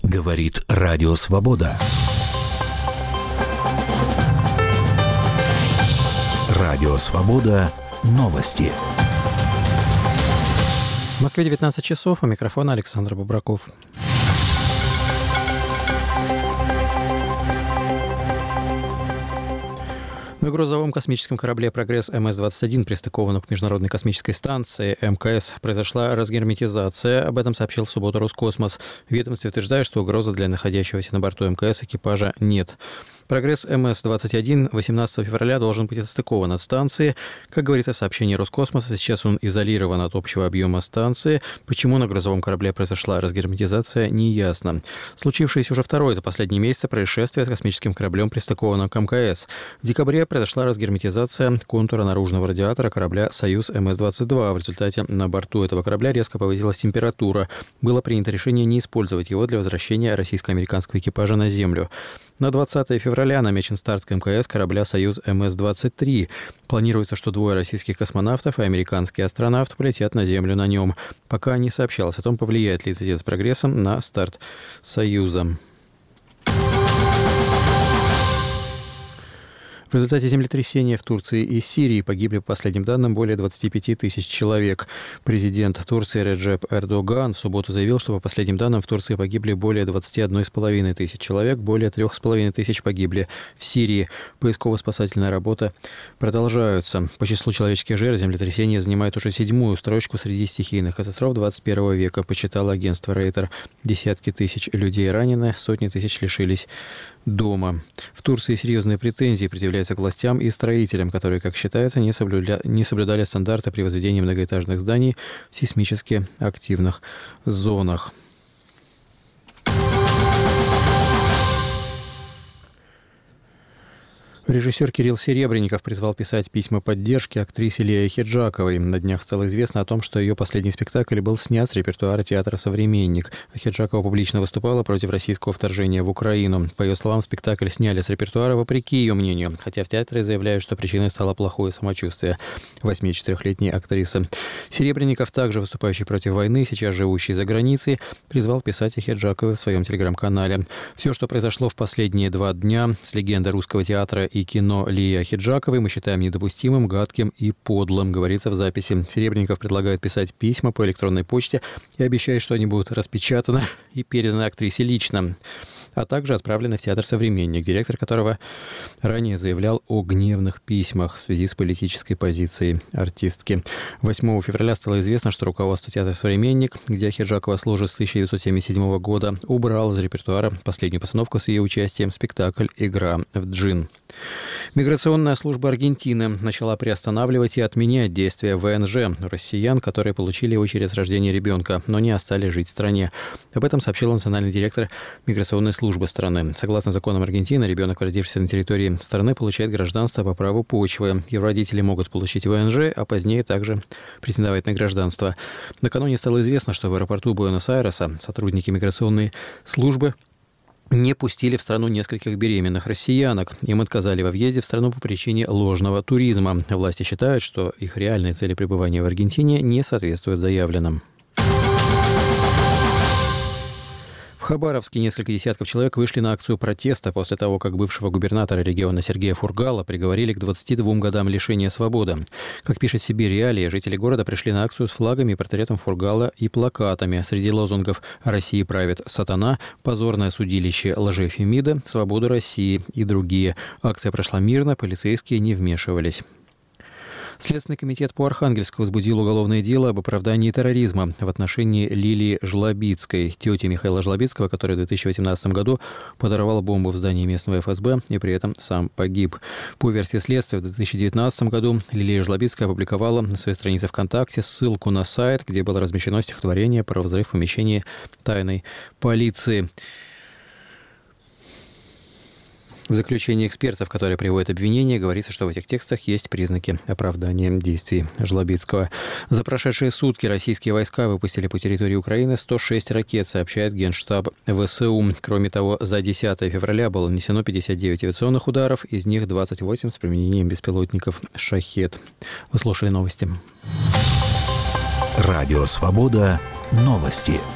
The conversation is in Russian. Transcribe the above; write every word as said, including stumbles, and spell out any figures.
Говорит Радио Свобода. Радио Свобода. Новости. В Москве девятнадцать часов, у микрофона Александр Бубраков. На грузовом космическом корабле «Прогресс» эм эс двадцать один, пристыкованном к Международной космической станции эм ка эс, произошла разгерметизация. Об этом сообщил в субботу Роскосмос. В ведомстве утверждают, что угрозы для находящегося на борту эм ка эс экипажа нет. «Прогресс» эм эс двадцать один восемнадцатого февраля должен быть отстыкован от станции. Как говорится в сообщении Роскосмоса, сейчас он изолирован от общего объема станции. Почему на грузовом корабле произошла разгерметизация, неясно. Случившееся уже второе за последние месяцы происшествие с космическим кораблем, пристыкованным к эм ка эс. В декабре произошла разгерметизация контура наружного радиатора корабля «Союз» эм эс двадцать два. В результате на борту этого корабля резко повысилась температура. Было принято решение не использовать его для возвращения российско-американского экипажа на Землю. На двадцатое февраля намечен старт к эм ка эс корабля «Союз» эм эс двадцать три. Планируется, что двое российских космонавтов и американский астронавт полетят на Землю на нем. Пока не сообщалось о том, повлияет ли инцидент с «Прогрессом» на старт «Союза». В результате землетрясения в Турции и Сирии погибли, по последним данным, более двадцать пять тысяч человек. Президент Турции Реджеп Эрдоган в субботу заявил, что, по последним данным, в Турции погибли более двадцать одна с половиной тысяч человек, более три с половиной тысяч погибли в Сирии. Поисково-спасательная работа продолжаются. По числу человеческих жертв землетрясение занимает уже седьмую строчку среди стихийных катастроф двадцать первого века, почитало агентство Рейтер. Десятки тысяч людей ранены, сотни тысяч лишились дома. В Турции серьезные претензии предъявляются к властям и строителям, которые, как считается, не соблюдали, не соблюдали стандарты при возведении многоэтажных зданий в сейсмически активных зонах. Режиссер Кирилл Серебренников призвал писать письма поддержки актрисе Лии Ахеджаковой. На днях стало известно о том, что ее последний спектакль был снят с репертуара театра «Современник». Ахеджакова публично выступала против российского вторжения в Украину. По ее словам, спектакль сняли с репертуара вопреки ее мнению, хотя в театре заявляют, что причиной стало плохое самочувствие восьмидесятичетырёхлетней актрисы. Серебренников, также выступающий против войны, сейчас живущий за границей, призвал писать Ахеджаковой в своем телеграм-канале. Все, что произошло в последние два дня с легендой русского театра и кино Лии Ахеджаковой, мы считаем недопустимым, гадким и подлым, говорится в записи. Серебренников предлагает писать письма по электронной почте и обещает, что они будут распечатаны и переданы актрисе лично, а также отправлены в театр «Современник», директор которого ранее заявлял о гневных письмах в связи с политической позицией артистки. восьмого февраля стало известно, что руководство театра «Современник», где Ахеджакова служит с тысяча девятьсот семьдесят седьмого года, убрало из репертуара последнюю постановку с ее участием, спектакль «Игра в джин». Миграционная служба Аргентины начала приостанавливать и отменять действия вэ эн жэ россиян, которые получили его через рождение ребенка, но не остались жить в стране. Об этом сообщил национальный директор миграционной службы страны. Согласно законам Аргентины, ребенок, родившийся на территории страны, получает гражданство по праву почвы. Его родители могут получить вэ эн жэ, а позднее также претендовать на гражданство. Накануне стало известно, что в аэропорту Буэнос-Айреса сотрудники миграционной службы не пустили в страну нескольких беременных россиянок. Им отказали во въезде в страну по причине ложного туризма. Власти считают, что их реальные цели пребывания в Аргентине не соответствуют заявленным. В Хабаровске несколько десятков человек вышли на акцию протеста после того, как бывшего губернатора региона Сергея Фургала приговорили к двадцати двум годам лишения свободы. Как пишет «Сибирь Реалии», жители города пришли на акцию с флагами, портретом Фургала и плакатами. Среди лозунгов «России правит сатана», «Позорное судилище лжефемида», «Свободу России» и другие. Акция прошла мирно, полицейские не вмешивались. Следственный комитет по Архангельску возбудил уголовное дело об оправдании терроризма в отношении Лилии Жлобицкой, тети Михаила Жлобицкого, который в две тысячи восемнадцатом году подорвал бомбу в здании местного эф эс бэ и при этом сам погиб. По версии следствия, в две тысячи девятнадцатом году Лилия Жлобицкая опубликовала на своей странице ВКонтакте ссылку на сайт, где было размещено стихотворение про взрыв в помещении тайной полиции. В заключении экспертов, которые приводят обвинения, говорится, что в этих текстах есть признаки оправдания действий Жлобицкого. За прошедшие сутки российские войска выпустили по территории Украины сто шесть ракет, сообщает Генштаб вэ эс у. Кроме того, за десятое февраля было нанесено пятьдесят девять авиационных ударов, из них двадцать восемь с применением беспилотников «Шахед». Вы слушали новости. Радио «Свобода». Новости.